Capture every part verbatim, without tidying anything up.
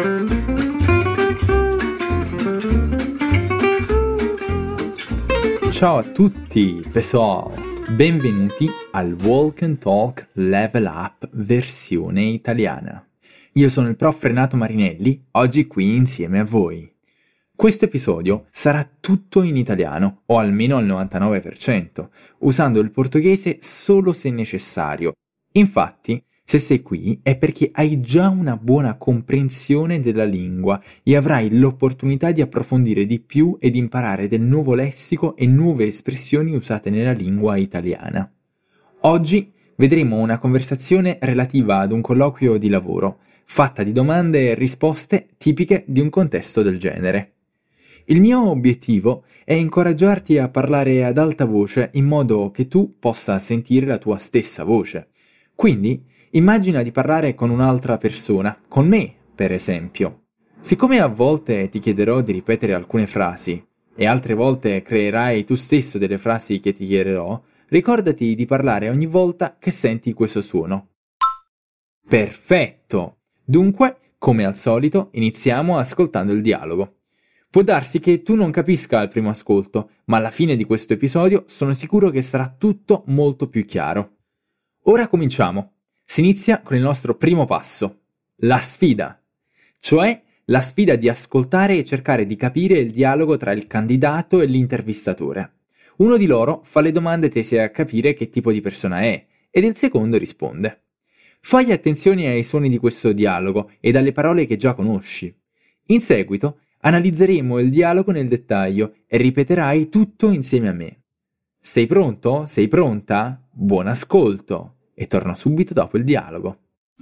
Ciao a tutti, pessoal! Benvenuti al Walk and Talk Level Up versione italiana. Io sono il prof Renato Marinelli, oggi qui insieme a voi. Questo episodio sarà tutto in italiano, o almeno al novantanove per cento, usando il portoghese solo se necessario. Infatti, se sei qui è perché hai già una buona comprensione della lingua e avrai l'opportunità di approfondire di più ed imparare del nuovo lessico e nuove espressioni usate nella lingua italiana. Oggi vedremo una conversazione relativa ad un colloquio di lavoro, fatta di domande e risposte tipiche di un contesto del genere. Il mio obiettivo è incoraggiarti a parlare ad alta voce in modo che tu possa sentire la tua stessa voce. Quindi, immagina di parlare con un'altra persona, con me, per esempio. Siccome a volte ti chiederò di ripetere alcune frasi e altre volte creerai tu stesso delle frasi che ti chiederò, ricordati di parlare ogni volta che senti questo suono. Perfetto! Dunque, come al solito, iniziamo ascoltando il dialogo. Può darsi che tu non capisca al primo ascolto, ma alla fine di questo episodio sono sicuro che sarà tutto molto più chiaro. Ora cominciamo. Si inizia con il nostro primo passo, la sfida, cioè la sfida di ascoltare e cercare di capire il dialogo tra il candidato e l'intervistatore. Uno di loro fa le domande tese a capire che tipo di persona è, ed il secondo risponde. Fai attenzione ai suoni di questo dialogo e alle parole che già conosci. In seguito analizzeremo il dialogo nel dettaglio e ripeterai tutto insieme a me. Sei pronto? Sei pronta? Buon ascolto! E torno subito dopo il dialogo.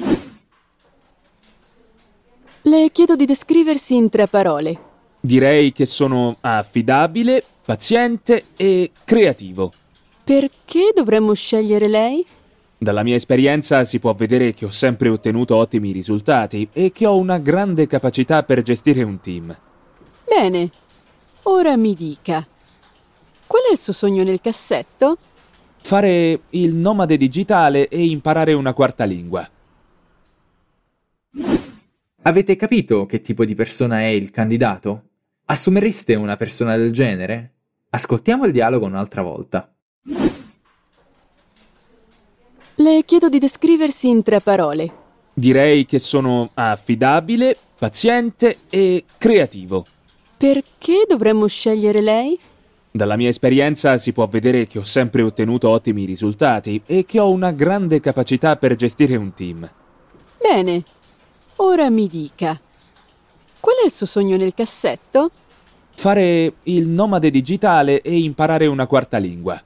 Le chiedo di descriversi in tre parole. Direi che sono affidabile, paziente e creativo. Perché dovremmo scegliere lei? Dalla mia esperienza si può vedere che ho sempre ottenuto ottimi risultati e che ho una grande capacità per gestire un team. Bene, ora mi dica. Qual è il suo sogno nel cassetto? Fare il nomade digitale e imparare una quarta lingua. Avete capito che tipo di persona è il candidato? Assumereste una persona del genere? Ascoltiamo il dialogo un'altra volta. Le chiedo di descriversi in tre parole. Direi che sono affidabile, paziente e creativo. Perché dovremmo scegliere lei? Dalla mia esperienza si può vedere che ho sempre ottenuto ottimi risultati e che ho una grande capacità per gestire un team. Bene, ora mi dica. Qual è il suo sogno nel cassetto? Fare il nomade digitale e imparare una quarta lingua.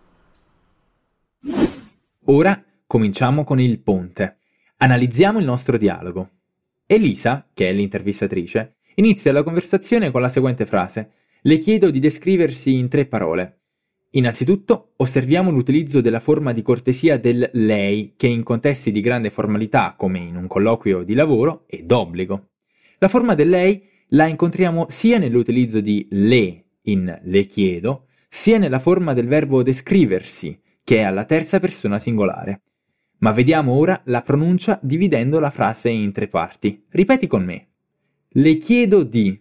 Ora cominciamo con il ponte. Analizziamo il nostro dialogo. Elisa, che è l'intervistatrice, inizia la conversazione con la seguente frase. Le chiedo di descriversi in tre parole. Innanzitutto, osserviamo l'utilizzo della forma di cortesia del lei, che in contesti di grande formalità, come in un colloquio di lavoro, è d'obbligo. La forma del lei la incontriamo sia nell'utilizzo di le in le chiedo, sia nella forma del verbo descriversi, che è alla terza persona singolare. Ma vediamo ora la pronuncia dividendo la frase in tre parti. Ripeti con me. Le chiedo di.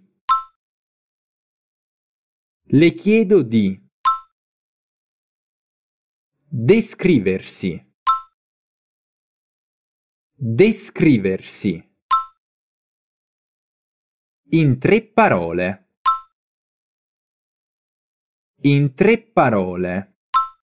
Le chiedo di descriversi. Descriversi. In tre parole. In tre parole.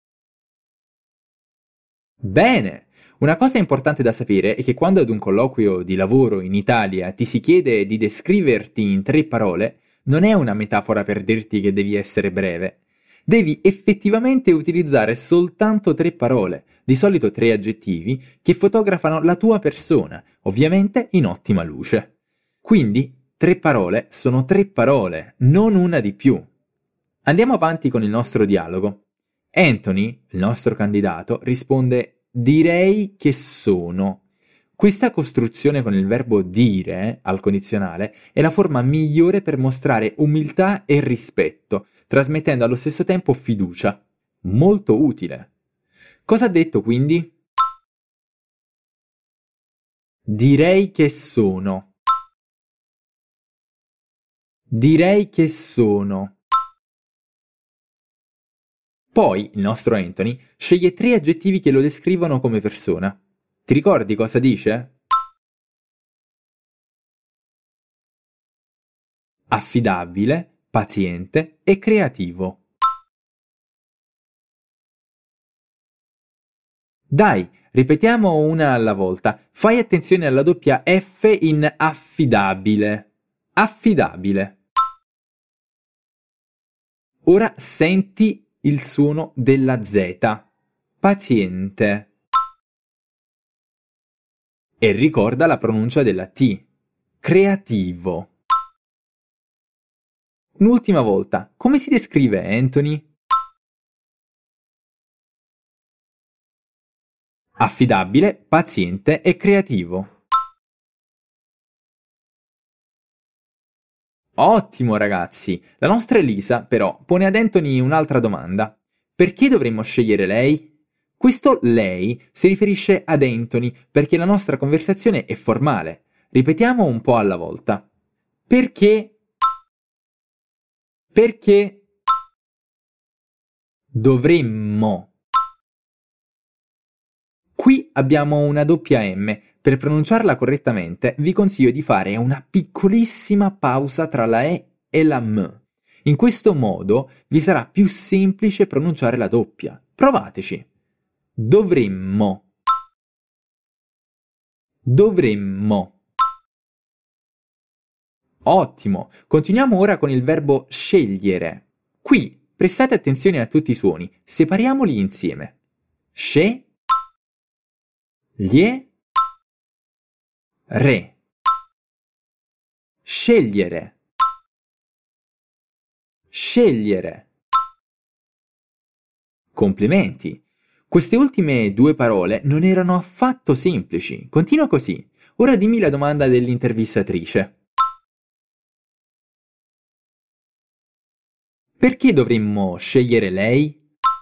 Bene! Una cosa importante da sapere è che quando ad un colloquio di lavoro in Italia ti si chiede di descriverti in tre parole, non è una metafora per dirti che devi essere breve. Devi effettivamente utilizzare soltanto tre parole, di solito tre aggettivi, che fotografano la tua persona, ovviamente in ottima luce. Quindi, tre parole sono tre parole, non una di più. Andiamo avanti con il nostro dialogo. Anthony, il nostro candidato, risponde «direi che sono». Questa costruzione con il verbo dire al condizionale è la forma migliore per mostrare umiltà e rispetto, trasmettendo allo stesso tempo fiducia. Molto utile. Cosa ha detto quindi? Direi che sono. Direi che sono. Poi il nostro Anthony sceglie tre aggettivi che lo descrivono come persona. Ti ricordi cosa dice? Affidabile, paziente e creativo. Dai, ripetiamo una alla volta. Fai attenzione alla doppia F in affidabile. Affidabile. Ora senti il suono della Z. Paziente. E ricorda la pronuncia della T. Creativo. Un'ultima volta, come si descrive Anthony? Affidabile, paziente e creativo. Ottimo ragazzi! La nostra Elisa, però, pone ad Anthony un'altra domanda. Perché dovremmo scegliere lei? Questo lei si riferisce ad Anthony perché la nostra conversazione è formale. Ripetiamo un po' alla volta. Perché? Perché? Dovremmo. Qui abbiamo una doppia M. Per pronunciarla correttamente vi consiglio di fare una piccolissima pausa tra la E e la M. In questo modo vi sarà più semplice pronunciare la doppia. Provateci. Dovremmo. Dovremmo. Ottimo. Continuiamo ora con il verbo scegliere. Qui prestate attenzione a tutti i suoni. Separiamoli insieme. Sce. Glie. Re. Scegliere. Scegliere. Complimenti! Queste ultime due parole non erano affatto semplici. Continua così. Ora dimmi la domanda dell'intervistatrice. Perché dovremmo scegliere lei?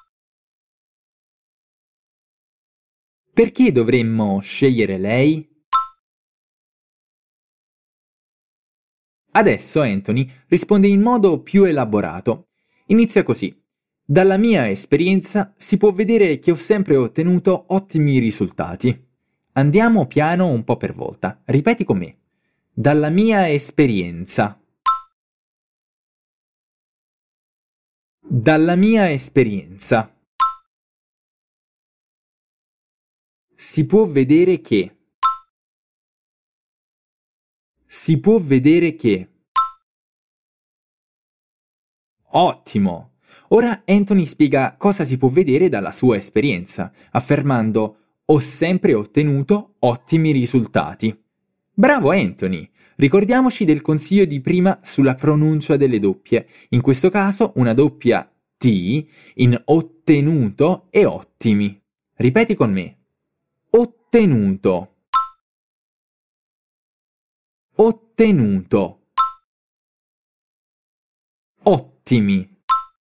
Perché dovremmo scegliere lei? Adesso Anthony risponde in modo più elaborato. Inizia così. Dalla mia esperienza si può vedere che ho sempre ottenuto ottimi risultati. Andiamo piano un po' per volta. Ripeti con me. Dalla mia esperienza. Dalla mia esperienza. Si può vedere che. Si può vedere che. Ottimo! Ora Anthony spiega cosa si può vedere dalla sua esperienza, affermando ho sempre ottenuto ottimi risultati. Bravo Anthony! Ricordiamoci del consiglio di prima sulla pronuncia delle doppie. In questo caso una doppia T in ottenuto e ottimi. Ripeti con me. Ottenuto. Ottenuto. Ottimi.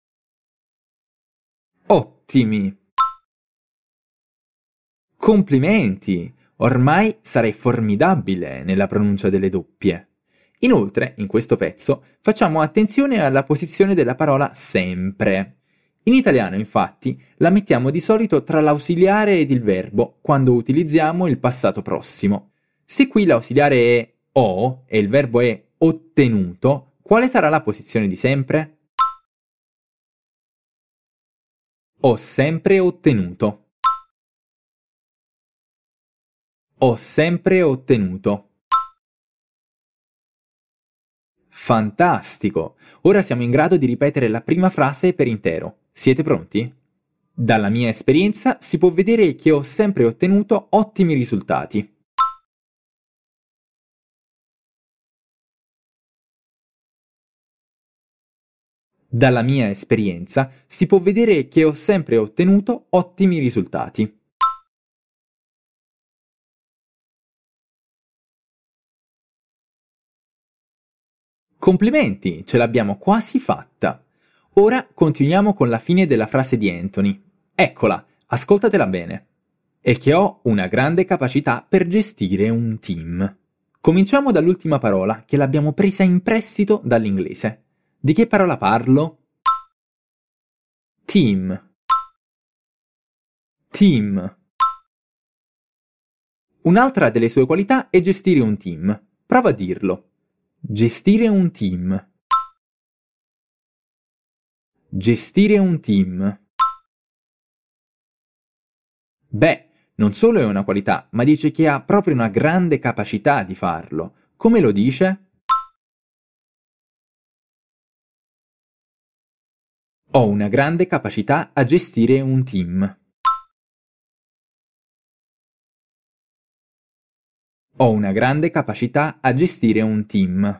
Ottimi. Complimenti! Ormai sarai formidabile nella pronuncia delle doppie. Inoltre, in questo pezzo, facciamo attenzione alla posizione della parola sempre. In italiano, infatti, la mettiamo di solito tra l'ausiliare ed il verbo quando utilizziamo il passato prossimo. Se qui l'ausiliare è ho e il verbo è ottenuto, quale sarà la posizione di sempre? Ho sempre ottenuto. Ho sempre ottenuto. Fantastico! Ora siamo in grado di ripetere la prima frase per intero. Siete pronti? Dalla mia esperienza si può vedere che ho sempre ottenuto ottimi risultati. Dalla mia esperienza si può vedere che ho sempre ottenuto ottimi risultati. Complimenti, ce l'abbiamo quasi fatta. Ora continuiamo con la fine della frase di Anthony. Eccola, ascoltatela bene. E che ho una grande capacità per gestire un team. Cominciamo dall'ultima parola, che l'abbiamo presa in prestito dall'inglese. Di che parola parlo? Team. Team. Un'altra delle sue qualità è gestire un team. Prova a dirlo. Gestire un team. Gestire un team. Beh, non solo è una qualità, ma dice che ha proprio una grande capacità di farlo. Come lo dice? Ho una grande capacità a gestire un team. Ho una grande capacità a gestire un team.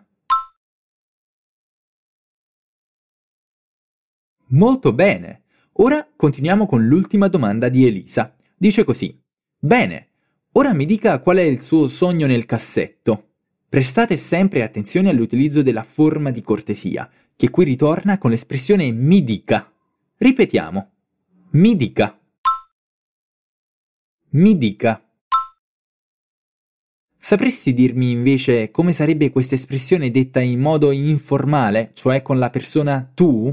Molto bene! Ora continuiamo con l'ultima domanda di Elisa. Dice così. Bene, ora mi dica qual è il suo sogno nel cassetto. Prestate sempre attenzione all'utilizzo della forma di cortesia, che qui ritorna con l'espressione mi dica. Ripetiamo. Mi dica. Mi dica. Sapresti dirmi invece come sarebbe questa espressione detta in modo informale, cioè con la persona tu?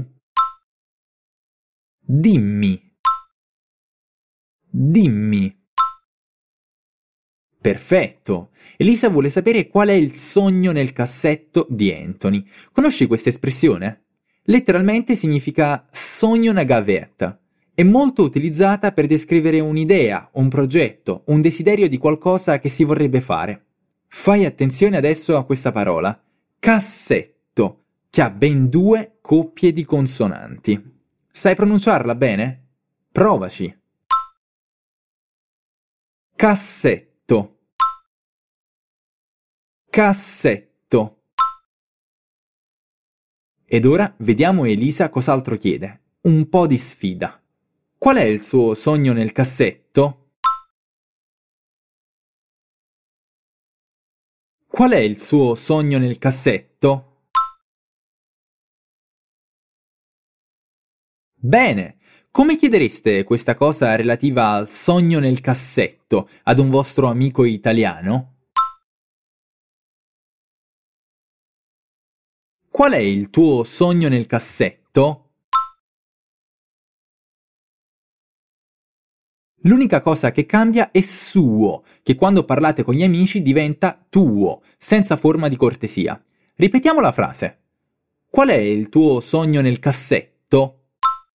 Dimmi. Dimmi. Perfetto. Elisa vuole sapere qual è il sogno nel cassetto di Anthony. Conosci questa espressione? Letteralmente significa sogno na gavetta. È molto utilizzata per descrivere un'idea, un progetto, un desiderio di qualcosa che si vorrebbe fare. Fai attenzione adesso a questa parola, cassetto, che ha ben due coppie di consonanti. Sai pronunciarla bene? Provaci. Cassetto. Cassetto. Ed ora vediamo Elisa cos'altro chiede. Un po' di sfida. Qual è il suo sogno nel cassetto? Qual è il suo sogno nel cassetto? Bene! Come chiedereste questa cosa relativa al sogno nel cassetto ad un vostro amico italiano? Qual è il tuo sogno nel cassetto? L'unica cosa che cambia è suo, che quando parlate con gli amici diventa tuo, senza forma di cortesia. Ripetiamo la frase. Qual è il tuo sogno nel cassetto?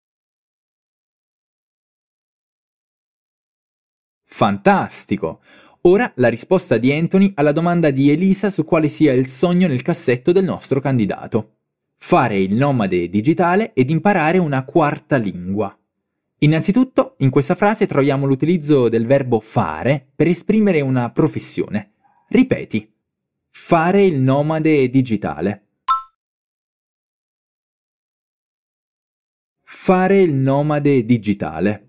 Fantastico! Ora la risposta di Anthony alla domanda di Elisa su quale sia il sogno nel cassetto del nostro candidato. Fare il nomade digitale ed imparare una quarta lingua. Innanzitutto, in questa frase troviamo l'utilizzo del verbo fare per esprimere una professione. Ripeti. Fare il nomade digitale. Fare il nomade digitale.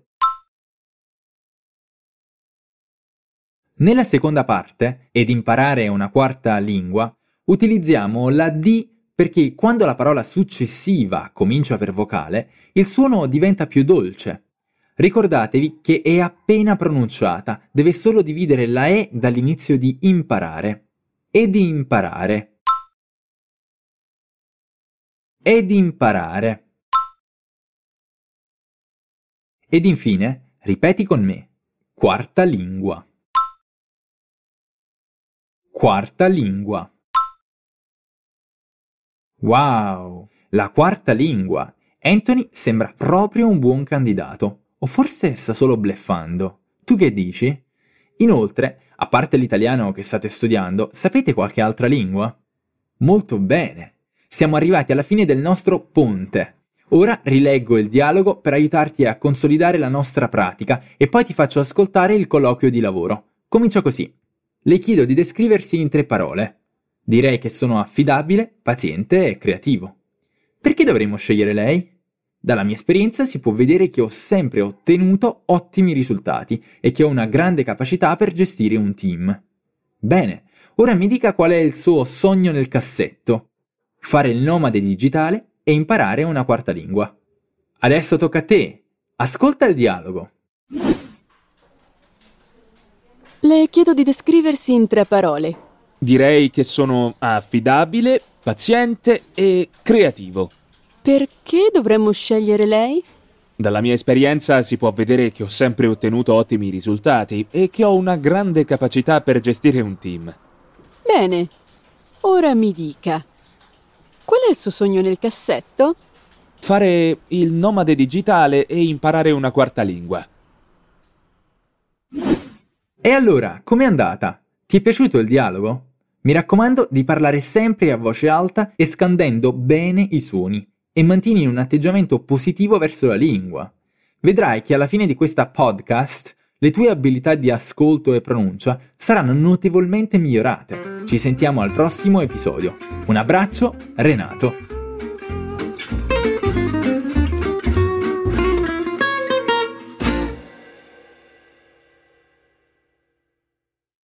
Nella seconda parte, ed imparare una quarta lingua, utilizziamo la D perché quando la parola successiva comincia per vocale, il suono diventa più dolce. Ricordatevi che è appena pronunciata, deve solo dividere la E dall'inizio di imparare. Ed imparare. Ed imparare. Ed infine, ripeti con me. Quarta lingua. Quarta lingua. Wow! La quarta lingua! Anthony sembra proprio un buon candidato. O forse sta solo bluffando. Tu che dici? Inoltre, a parte l'italiano che state studiando, sapete qualche altra lingua? Molto bene! Siamo arrivati alla fine del nostro ponte. Ora rileggo il dialogo per aiutarti a consolidare la nostra pratica e poi ti faccio ascoltare il colloquio di lavoro. Comincia così. Le chiedo di descriversi in tre parole. Direi che sono affidabile, paziente e creativo. Perché dovremmo scegliere lei? Dalla mia esperienza si può vedere che ho sempre ottenuto ottimi risultati e che ho una grande capacità per gestire un team. Bene, ora mi dica qual è il suo sogno nel cassetto. Fare il nomade digitale e imparare una quarta lingua. Adesso tocca a te. Ascolta il dialogo. Le chiedo di descriversi in tre parole. Direi che sono affidabile, paziente e creativo. Perché dovremmo scegliere lei? Dalla mia esperienza si può vedere che ho sempre ottenuto ottimi risultati e che ho una grande capacità per gestire un team. Bene, ora mi dica, qual è il suo sogno nel cassetto? Fare il nomade digitale e imparare una quarta lingua. E allora, com'è andata? Ti è piaciuto il dialogo? Mi raccomando di parlare sempre a voce alta e scandendo bene i suoni e mantieni un atteggiamento positivo verso la lingua. Vedrai che alla fine di questa podcast le tue abilità di ascolto e pronuncia saranno notevolmente migliorate. Ci sentiamo al prossimo episodio. Un abbraccio, Renato.